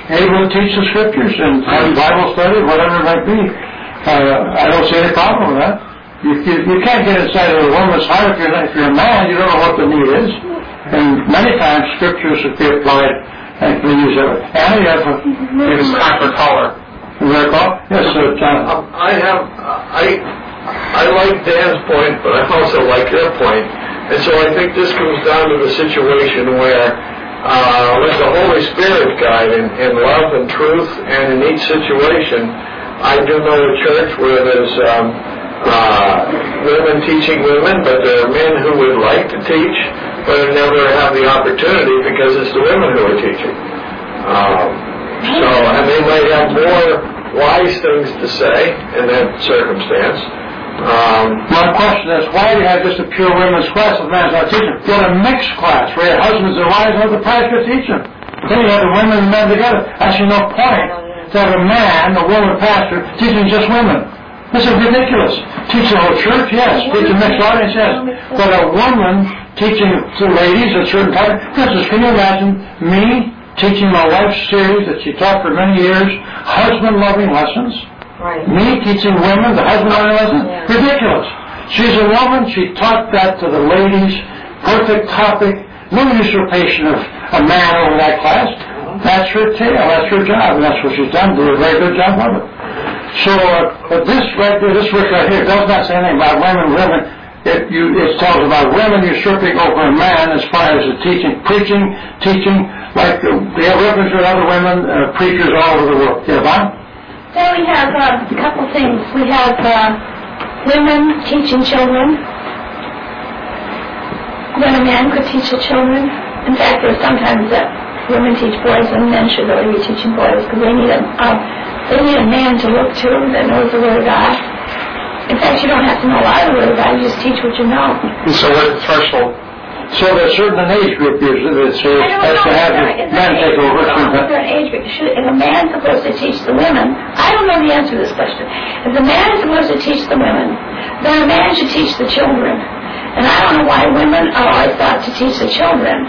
able to teach the scriptures and have Bible study, whatever it might be. Uh, I don't see any problem with that. You, you, you can't get inside of a woman's heart if you're, if you're a man. You don't know what the need is. And many times scriptures should be applied and can be used that way. Anna, you have a... It is time for caller. Is there a call? Yes, sir, John. I have, I, I like Dan's point, but I also like your point. And so I think this comes down to the situation where uh, let the Holy Spirit guide in, in love and truth, and in each situation. I do know a church where there's um, uh, women teaching women, but there are men who would like to teach, but who never have the opportunity because it's the women who are teaching. Um, So, and they might have more wise things to say in that circumstance. Um, My question is, why do you have just a pure women's class if the man's not teaching? Get a mixed class where you have husbands and wives and the pastor teaching. Then you have the women and men together. Actually, no point to have a man, a woman pastor, teaching just women. This is ridiculous. Teach the whole church, yes. Teach a mixed audience, yes. But a woman teaching to ladies at certain times. For instance, can you imagine me teaching my wife's series that she taught for many years, husband-loving lessons? Right. Me teaching women the husband-loving lessons? Yeah. Ridiculous. She's a woman. She taught that to the ladies. Perfect topic. No usurpation of a man over that class. That's her tale. That's her job. And that's what she's done. Did a very good job of it. So uh, but this right here, this verse right here does not say anything about women, women. It, you, it tells about women usurping over a man as far as the teaching, preaching, teaching, like uh, they have reference with other women, uh, preachers all over the world. Yeah, Bob? Then we have uh, a couple things. We have uh, women teaching children. When a man could teach the children. In fact, there's sometimes that women teach boys and men should really be teaching boys because they need a uh, they need a man to look to that knows the Word of God. In fact, you don't have to know a lot of the Word of God. You just teach what you know. And so what is the threshold? So there's certain age group usually that says I don't has know. to have Is the there, is men there take age, over. is there an age group? Should, if a man's supposed to teach the women, I don't know the answer to this question. If the man is supposed to teach the women, then a man should teach the children. And I don't know why women are always thought to teach the children.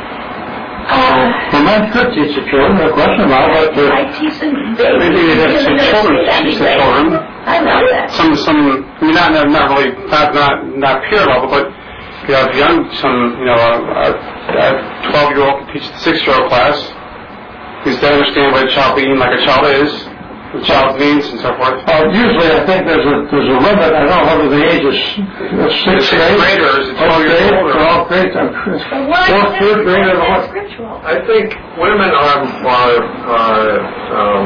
Uh, The men could teach the children, no question about it. But I teach them babies. Maybe you have some children That'd be teach the great. children. I love that. Some, some, I mean, not, not, not really, not, not, not peer level, but you have young, some, you know, a, a twelve-year-old can teach the six-year-old class. Because they understand what a child being like a child is, the child's needs, and so forth. uh, usually I think there's a there's a limit. I don't know whether the age is uh, sixth Sixth grade, grade or is it twelfth twelve years grade, old or- twelfth grade, uh, But why fourth, is third grade, or that what? scriptural? I think women are, are, are um,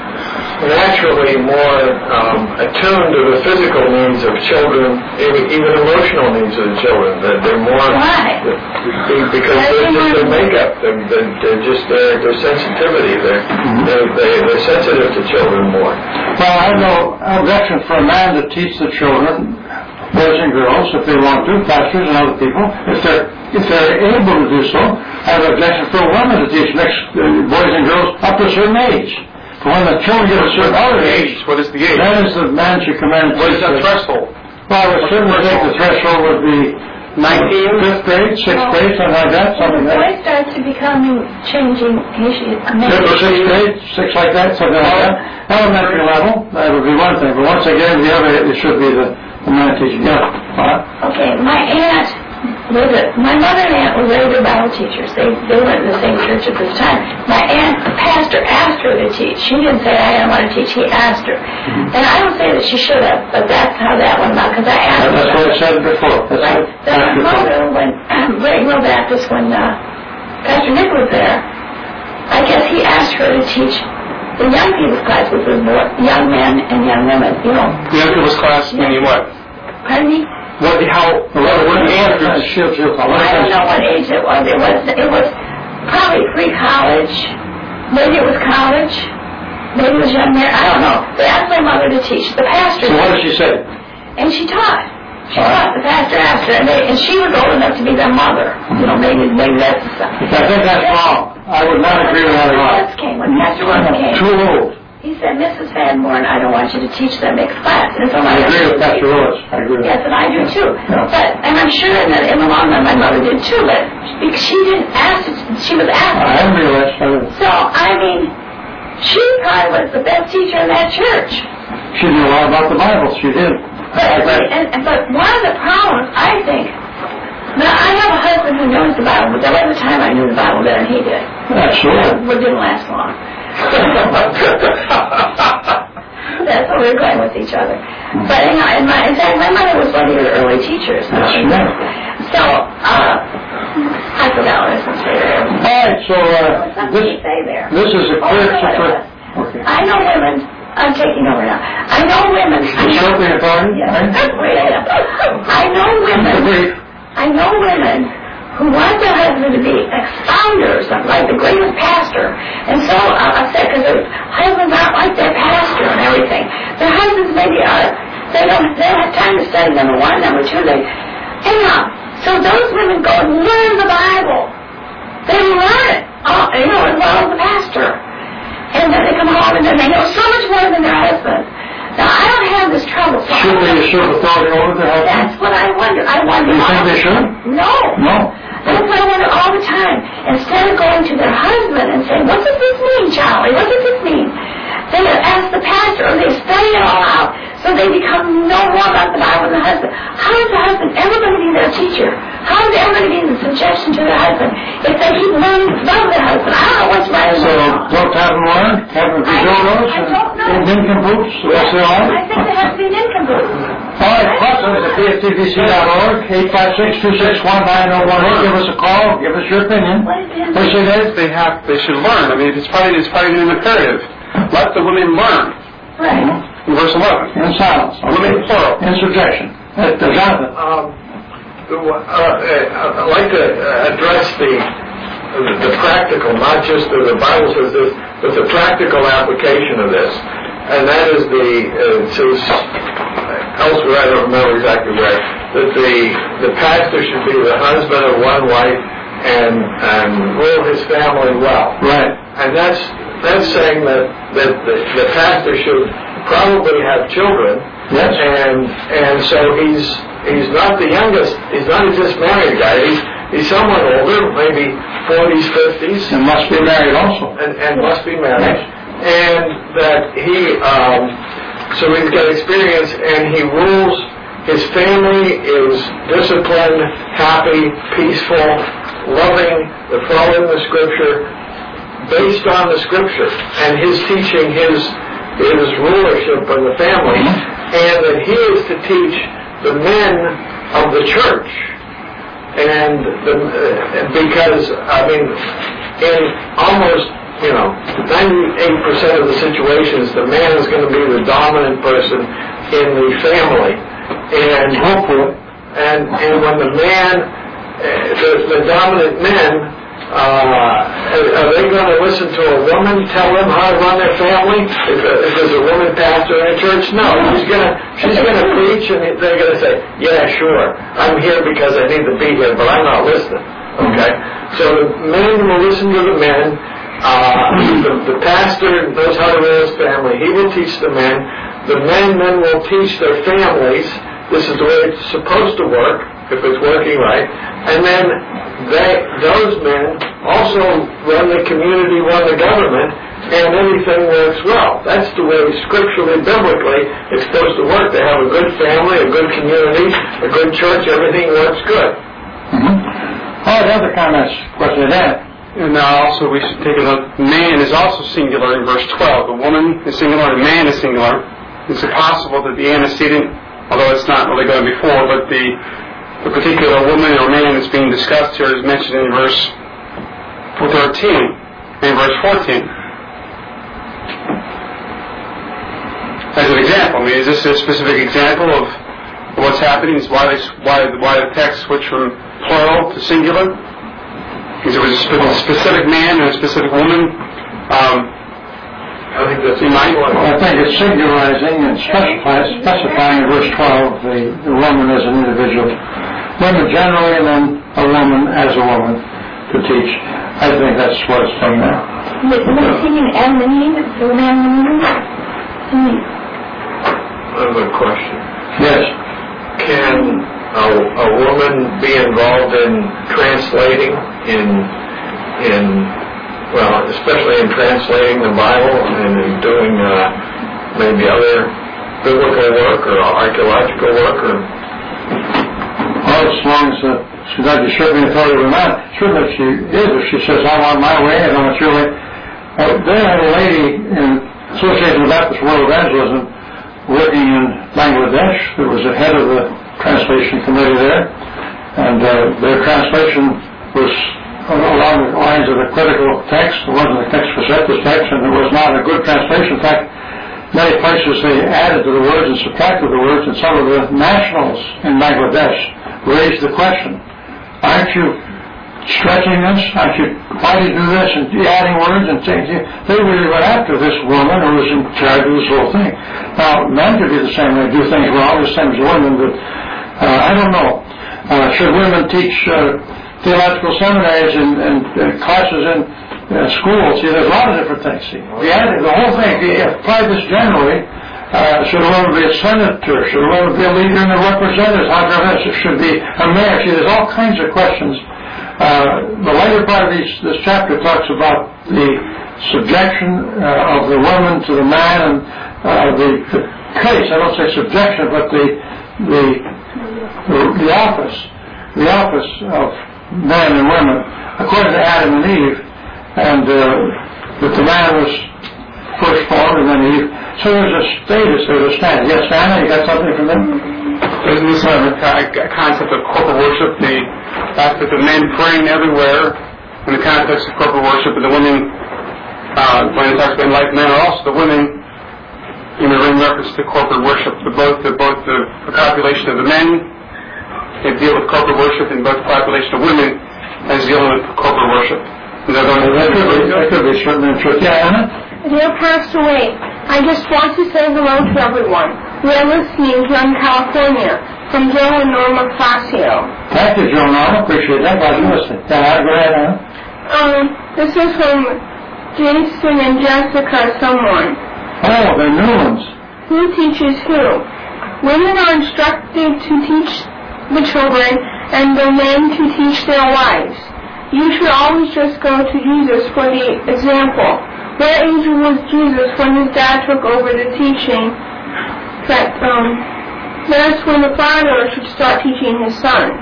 naturally more um, attuned to the physical needs of children, even, even emotional needs of the children. That they're more Why? because they're just their makeup. They're, they're, they're just their, their sensitivity. They're, they're, they- they're sensitive to children more. Well, I have no objection for a man to teach the children, boys and girls, if they want to, pastors and other people, if they're if they're able to do so. I have an objection for a woman to teach next uh, boys and girls up to a certain age. But when the children get a certain other age, What is the age? then is the man should come in and What is teach the them. threshold? Well, I would certainly think the threshold would be Nineteen? fifth grade, sixth grade, something like that, When something the like boy starts to becoming, changing, issue, I mean, Fifth or sixth grade, six like that, something like that. Elementary level, that would be one thing. But once again, the other, it should be the, the man teaching. Yeah. Uh, okay, my aunt was a, my mother and aunt were very good Bible teachers. They they went to the same church at this time. My aunt, the pastor, asked her to teach. She didn't say, I don't want to teach. He asked her. And I don't say that she should have, but that's how that went about, because I asked that's her. what I said before. That's Right. what Then my Pastor told me. mother, when Greg Baptist, when uh, Pastor Nick was there, I guess he asked her to teach the young people's class, which was more young men and young women. You know, The young people's class, meaning what? pardon me. What, how, what, what age group? She'll, she'll call. I don't know what age it was. It was it was probably pre-college. Maybe it was college. Maybe it was young man. I don't know. They asked my mother to teach. The pastor. So what did she say? And she taught. She All right. taught. The pastor asked her, and, they, and she was old enough to be their mother. You know, maybe maybe that's the stuff. I think that's wrong. I would not agree with that at all. When came, when Pastor Willis came, Too old. he said, Missus Vanborn, I don't want you to teach that mixed class. And so my I agree with Pastor Willis. I agree with Yes, that. and I do too. Yeah. But, and I'm sure in the, in the long run my mother did too, but because she didn't ask, she was I asked. haven't realized. I didn't. So, I mean, was the best teacher in that church. She knew a lot about the Bible. She did. But, and, and, but one of the problems, I think, now I have a husband who knows the Bible, but there was a time I knew the Bible better than he did. Absolutely. It didn't last long. That's what we were going with each other. But you know, and my, in fact, my mother was one of your early teachers. Yes, she was. So, uh, I forgot what I was going to say there. All right, so uh, this, to say there. this is a Oh, clear... I know what it was. Okay. I know women. I'm taking over now. I know women. I know, Short the authority, yes, right? wait, I know women. I know women who want their husband to be expounders, like the greatest pastor, and so uh, upset because their husbands aren't like their pastor and everything. Their husbands maybe are, they don't, they don't have time to study, number one. Number two, they, anyhow, so those women go and learn the Bible. They learn it, uh, you know, as well as the pastor. And then they come home and then they know so much more than their husband. Now, I don't have this trouble. So Should they assert authority over their husband? That's what I wonder. I wonder. Do you think they should? No. No. That's what I wonder all the time. Instead of going to their husband and saying, what does this mean, Charlie? What does this mean? They ask the pastor, or they study it all out, so they become know more about the Bible than the husband. How is the husband ever going to be their teacher? How is they ever going to be in subjection to their husband if they keep learning to love their husband? I don't know what's right and So what's wrong. don't have them learn? Have them be I- dodos I don't know. and nincompoops? That's their all? I think they have to be nincompoop. All right, Watson is at P F T B C dot org, eight five six, two six one, nine oh one eight. Give us a call. Give us your opinion. What is it? What you say, Dave? They have, they should learn. I mean, it's probably, it's probably an imperative. Let the women learn. Right. In verse eleven. In silence. Women plural. In subjection. Uh, Jonathan. Um, the, uh, uh, I'd like to uh, address the the practical, not just the, the Bible says this, but the practical application of this, and that is the uh, it says elsewhere, I don't remember exactly where, that the the pastor should be the husband of one wife and and rule his family well. Right. And that's that's saying that that the, the pastor should probably have children. Yes. And and so he's he's not the youngest. He's not a just married guy. He's he's somewhat older, maybe forties, fifties, And must be married also. and and must be married. And that he um, so he's got experience, and he rules. His family is disciplined, happy, peaceful, loving, following the Scripture, based on the Scripture, and his teaching, his his rulership of the family, and that he is to teach the men of the church. And the, uh, because, I mean, in almost, you know, ninety-eight percent of the situations, the man is going to be the dominant person in the family. And Hopefully. and and when the man, uh, the, the dominant men, uh, are they going to listen to a woman tell them how to run their family? If, if there's a woman pastor in a church, no. She's gonna she's gonna preach, and they're going to say, "Yeah, sure, I'm here because I need to be here, but I'm not listening." Okay, so the men will listen to the men. Uh, the, the pastor knows how to run his family. He will teach the men. The men then will teach their families. This is the way it's supposed to work, if it's working right. And then they, those men also run the community, run the government, and everything works well. That's the way, scripturally, biblically, it's supposed to work. They have a good family, a good community, a good church, everything works good. Mm-hmm. All right, other comments? Question that. And now also we should take a look. Man is also singular in verse twelve. The woman is singular and man is singular. Is it possible that the antecedent, although it's not really going before, but the the particular woman or man that's being discussed here is mentioned in verse thirteen and verse fourteen? As an example, I mean, is this a specific example of what's happening? Is why, they, why, why the text switched from plural to singular? Because it was a specific man and a specific woman. Um, I think that's You might- I think it's singularizing and specifying, specifying in verse twelve the, the woman as an individual. Women generally, and then a woman as a woman to teach. I think that's what it's saying there. The the singing and the meaning, the man and the woman. I have a question. Yes. Can a, a woman be involved in translating, in in well, especially in translating the Bible and in doing uh, maybe other biblical work or archaeological work? Or well, as long as uh, she's not usurping authority of a man, certainly she is. If she says, I want my way, I don't want your way. Uh, they had a lady in Association of Baptist World Evangelism working in Bangladesh that was the head of the translation committee there, and uh, their translation was along the lines of the critical text. It wasn't the text for the text, and it was not a good translation. In fact, many places they added to the words and subtracted the words, and some of the nationals in Bangladesh raised the question, aren't you stretching this? Aren't you, why do you do this and adding words and things? They really went after this woman who was in charge of this whole thing. Now, men could be the same way, do things wrong the same as women, but uh, I don't know. Uh, should women teach uh, theological seminaries and, and uh, classes in uh, schools? See, there's a lot of different things. See, the, the whole thing, if you apply this generally, uh, should a woman be a senator? Should a woman be a leader in the representatives? How does it should be a mayor? See, there's all kinds of questions. Uh, the later part of these, this chapter talks about the subjection uh, of the woman to the man, and uh, the, the case, I don't say subjection, but the, the, the, the office, the office of men and women, according to Adam and Eve, and uh, that the man was first formed and then Eve. So there's a status, there's a standard. Yes, Anna, you got something from them? Isn't this a concept of corporate worship, the fact that the men praying everywhere in the context of corporate worship, and the women, uh, when it talks about enlightened men, are also the women, you know, in reference to corporate worship, the, both, the, both the, the population of the men, they deal with corporate worship, and both the population of women as dealing with corporate worship. Is that going to be? That could be certainly true. Yeah, Anna? Dear Pastor Wade, I just want to say hello to everyone. We are listening from California, from Joe and Norma Facio. Thank you, Joe and Norma. Appreciate that. Glad you listened. Yeah, go ahead, Anna. Um, this is from Jason and Jessica someone. Oh, they're new ones. Who teaches who? Women are instructed to teach the children and the men to teach their wives. You should always just go to Jesus for the example. What age was Jesus when his dad took over the teaching? That um, that's when the father should start teaching his sons.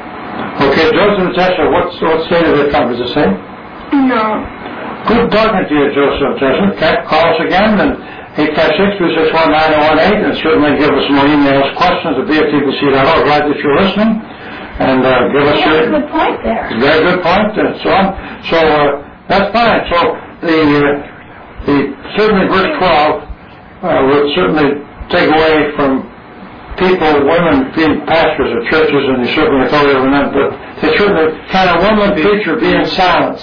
Okay, Joseph and Jessica, what, what state of their come? Does it say? No. Good talking to you, Joseph and Jessica. Call us again, and eight five six, two six one, nine zero one eight, and certainly give us more emails, questions at B F T B C dot org. Glad that you're listening, and uh, give us your... That's a good point there. Very good point, and so on. So uh, that's fine. So the, uh, the certainly verse twelve uh, would certainly take away from people, women being pastors of churches and usurping authority over men, but they certainly, can a woman preacher be in silence?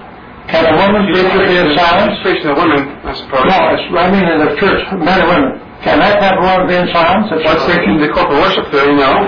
Can a woman preacher be in silence? Preaching to women, I suppose. No, it's, I mean in the church, men and women. Can that type of woman be in silence? That's What's preaching the corporate worship there, you know?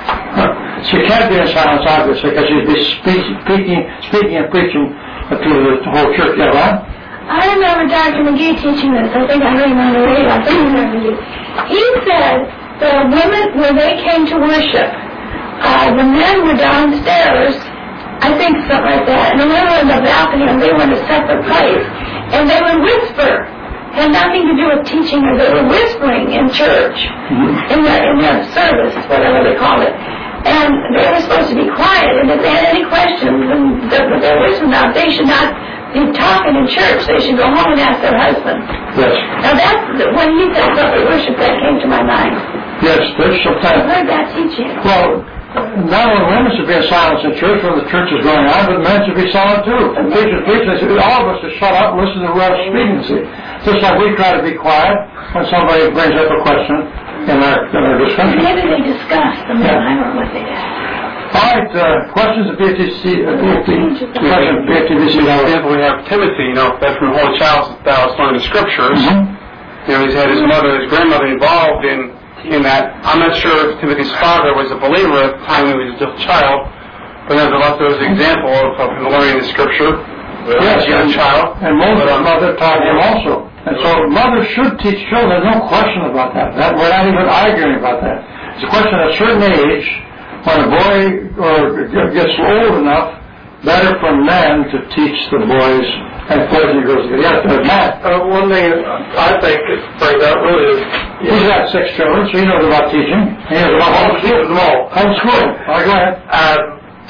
She can't be in silence, obviously, because she'd be speaking, speaking, speaking and preaching to the whole church. Yeah, right? I remember Doctor McGee teaching this. I think I heard him on the radio. I think I remember you. He said the women, when they came to worship, uh, the men were downstairs, I think something like that, and the women were in the balcony, and they were in a separate place, and they would whisper. Had nothing to do with teaching, or they were whispering in church, mm-hmm. in their in their service, whatever they call it. And they were supposed to be quiet, and if they had any questions, and they're whispering out, they should not be talking in church. They should go home and ask their husband. Yes. Now that's, when he said corporate worship, that came to my mind. Yes, there's sometimes... I've heard that teaching. Well, not only women should be in silence in church when the church is going on, but men should be silent too. And preachers, preachers, all of us should shut up and listen to what we're speaking. See? Just like we try to be quiet when somebody brings up a question in our, in our discussion. Maybe they discussed them, yeah. I don't know what they did. All right, uh, questions at B F T C, uh, B F T, question at B F T B C. For example, we have Timothy, you know, that from the whole child thou hast learned the scriptures. Mm-hmm. You know, he's had his mother, his grandmother involved in in that. I'm not sure if Timothy's father was a believer at the time he was just a child, but nevertheless there was an example of, of him learning the scripture yes, as a young child. And Moses' mother taught him also. And so mothers should teach children. There's no question about that. that. We're not even arguing about that. It's a question at a certain age, when a boy or gets old enough, better for men to teach the boys and poison goes to the earth. There's math. Uh, one thing I think it brings out really is... He's got six children, so he knows about teaching. He knows about homeschooling. Homeschooling. All right, go ahead. Um,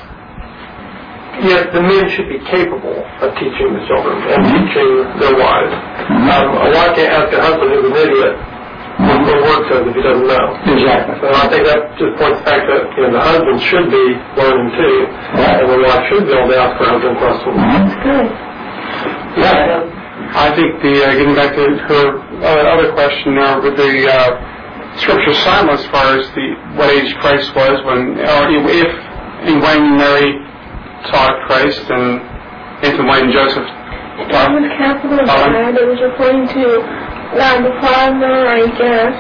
yes, the men should be capable of teaching the children and Mm-hmm. teaching their wives. Mm-hmm. Um, a wife can't ask a husband who's an idiot what the word says if he doesn't know. Exactly. So I think that just points back that you know the husband should be learning too, Right. and the wife should be able to ask her husband questions. Mm-hmm. Good. Yeah. I think the, uh, getting back to her uh, other question there, with the uh, scripture silent as far as the what age Christ was when, or if and when Mary taught Christ, and if and when Joseph It taught. was capital Um, God. It was referring to God the Father, I guess.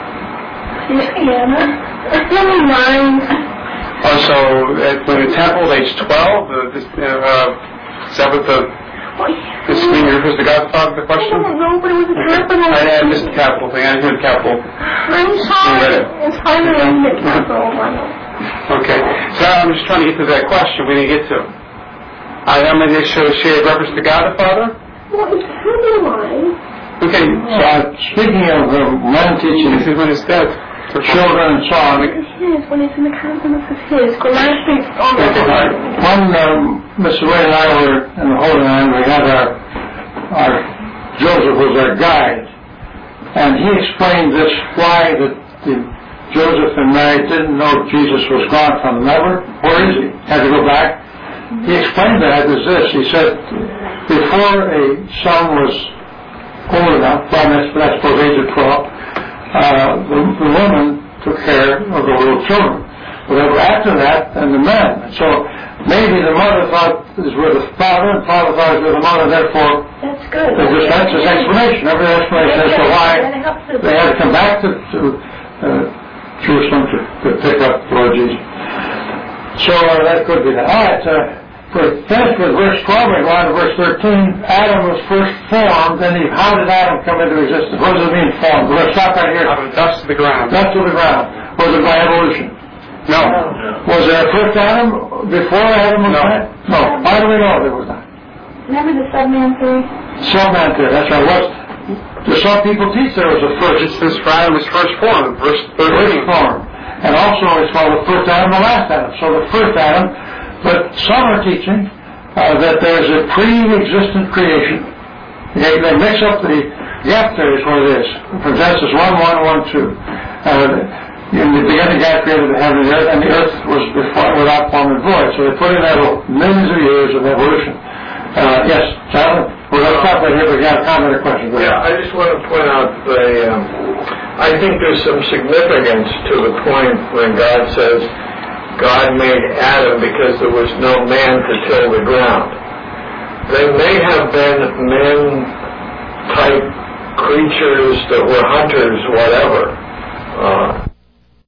Hannah. Never mind. Also, at, when the temple, age twelve, uh, this, uh, is that what the, this thing refers to God the Father, the I question? don't know, but it was a capital. I, I missed the capital thing. I didn't hear the capital. I'm sorry. It's hard to read the capital. I know. Okay. So I'm just trying to get to that question we didn't get to. I, I'm going to show she had reference to God the Father? Well, it's heaven-wise. Okay. So Uh, speaking of uh, men teaching this is when it's dead. for children and so on, It's his. When it's in the consonants, it's his. Galatians on the when um, Mister Wade and I were in the Holy Land, we had our, our Joseph was our guide, and he explained this why that the Joseph and Mary didn't know Jesus was gone from them. Ever? Where is he? Had to go back. He explained that as this. He said, before a son was old enough, well, that's, that's for age of twelve, uh, the, the woman took care of the little children. Well, after that, and the men. So maybe the mother thought it was with the father, and father thought it was with the mother, therefore That's good. there's just, that's his explanation. Every explanation as to why they had to come back to, to uh, Jerusalem to, to pick up the Lord Jesus. So uh, that could be that. All right, uh, we're finished with verse twelve. We go on to verse thirteen. Adam was first formed, and he, how did Adam come into existence? What does it mean, formed? We're going to stop right here. out of the dust of the ground. Dust to the ground. Was it by evolution? No. Was there a first Adam before Adam was No. made? No. How do we know there was not? Remember the subman theory? Some man there. That's right. What? Do some people teach there was a first? It's this Adam was first formed, verse First thirteen. form. And also it's called the first Adam, the last Adam. So the first Adam, but some are teaching uh, that there's a pre-existent creation. They, they mix up the gap theories what it is. From Genesis one, one, one, two. Uh, in the beginning God created the heaven and the earth, and the earth was before, without form and void. So they put in that millions of years of evolution. Uh, yes, John, we're going to stop right here, but you have a comment or question. Go ahead. Yeah, I just want to point out the, um, I think there's some significance to the point when God says God made Adam because there was no man to till the ground. They may have been men-type creatures that were hunters, whatever,